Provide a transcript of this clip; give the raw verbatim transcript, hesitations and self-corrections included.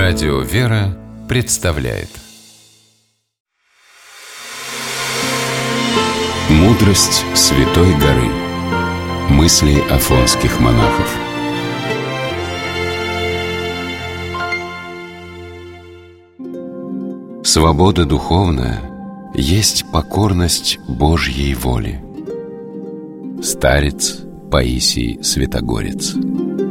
Радио «Вера» представляет «Мудрость Святой горы». Мысли афонских монахов. Свобода духовная есть покорность Божьей воле. Старец Паисий Святогорец.